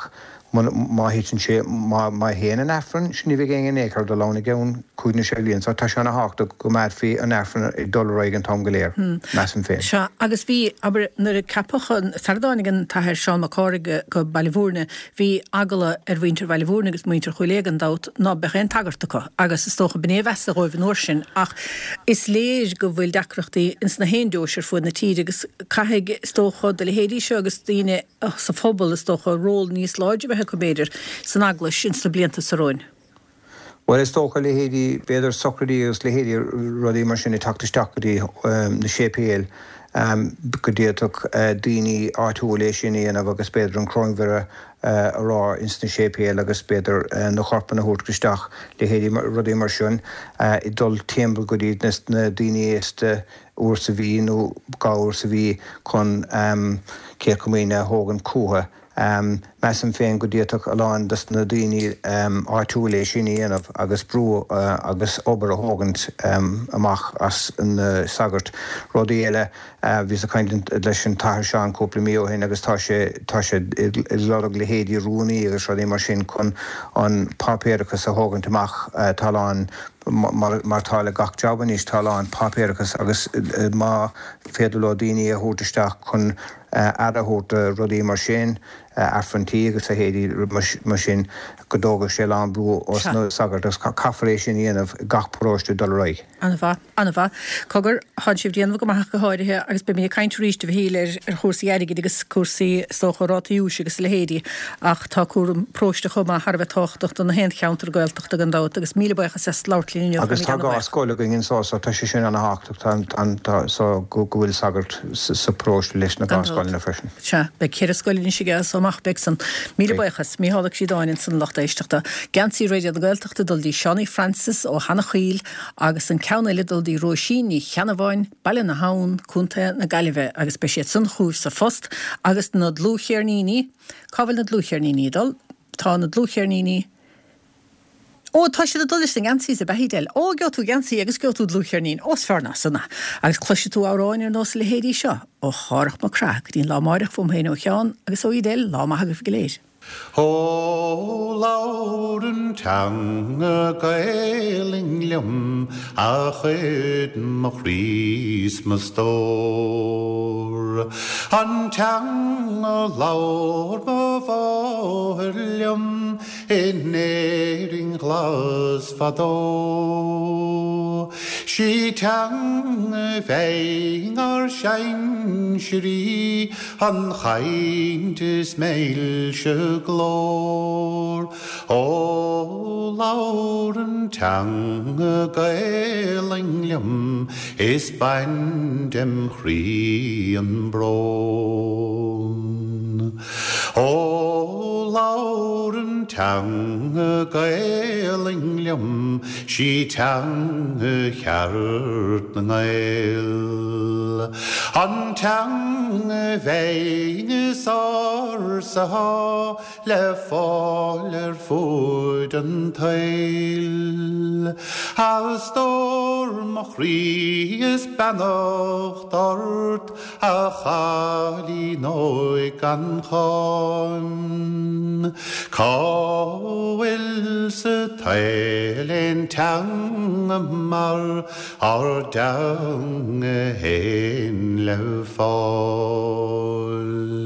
má hitin sé má héana an efran sin bhí gé écar do lána gún chuúna sé líonn, tá se na háachta go mar fhí an efran i dulraig an tom go léir meas an féin. Se agus bhí aber nar a capachan tardánigan táthir Seán Macáige go bailhúrne hí agala ar bhaintear bailhúrne agus muintear chuilégan dát ná bechéan tagartacha agus is tócha bné wesa roimh nóir sin ach is léis go bhfuil decrochtaí ins na héindóisir fuad na tíide agus caiigh tócha de le héirí seo agus daoine sa phobal is tócha ról níos láide bheit go béidir san agla sin sa blianta sa roin. Well is tócha le héadí beidir socraí agus le héadí rudí mar sin i tactaisteachtaí na sé P L um, go dtíach uh, daoine áitiúil sin íana agus beidir an croinmhire uh, ará ins na sé P L agus beidir uh, na chorpa na húrtaisteach le héadí rudí mar sin uh, i dul timbre go dtíad na daoine éiste uair sa bhí nó gá uair sa bhí chun um, céir cumíine thógan cútha. Um, Meas an féin go dtíach aláin dus na daoine um, áitiúil sin íanamh agus brú uh, agus obair a thógant um, amach as an uh, sagart rudí eile uh, bhís a caiint leis an tathir seán cúpla mío hin agus tá sé tá sé i lorg le héadí rúnaí agus rudí mar sin chun an pápéirechas a thógant amach uh, talán mar, mar tála gach jobban níos talán pápéirechas agus uh, má féidir le daoine a thuirtaisteach chun uh, airthút uh, rudí mar sin affrontí agus a héadí mar sin go dógus sé lán brú os nó sagart agus cafaréis sin íanamh gach próiste dul raig. Anna bha, anna bha. Cogur han sibh díanamh go maithe go háirithe agus be mé caint ríiste bh héile ar chósaí airigid agus cuasaí socharátaíúis agus le héadí ach tá cuam próiste chuma Harbheith táchtach don na hen cheantar gailteachta an dát agus míle bucha sa láirlíní. Agus tá gá scóla go gin sá tá sé sin anna háachach an sá go bhfuil sagart sa próiste leis na gásáilna freisin. Se, be céir scoilín si gas amach begsan míle buchas mí hálaach sí dáin san lachta éisteachta. Gantí réidir gailteachta dul dí Seánna Francis ó Hannah Chiil agus an ceanna dul dí Roisin í Cheannaháin, Baile na Hán, Cúnta na Galibhe agus be sé san chúh sa fost agus na dlúchéarníní, cabhfuil na dlúchéarníní dul, tá na dlúchéarníní. Ó tá sé dullis an gantí a behídel. Ó go tú gantí agus go tú dlúchéarnín os fearna sanna. Agus cluise tú áráin ar nás le héadí seo ó chárach má crack dín lá máireach fum héin ó cheán agus ó idéil lá má hagah go léir. Ho lauren tang a gailing lium a chyd mo chris ma stor an tang a laur ma fawr lium in nering glas fado she tang a vein ar shain shri an chain tis mail glór ó lauren tang a gailinglium is bandem chrí an brón ó lauren tang a gailinglium sí tang a cheart na gail an tang a vein is ar sa le fall er fud an tail al storm a chrí is bannacht dort a chali noi gan chon Cáil sa tail en tang mar ar dang a hen le fall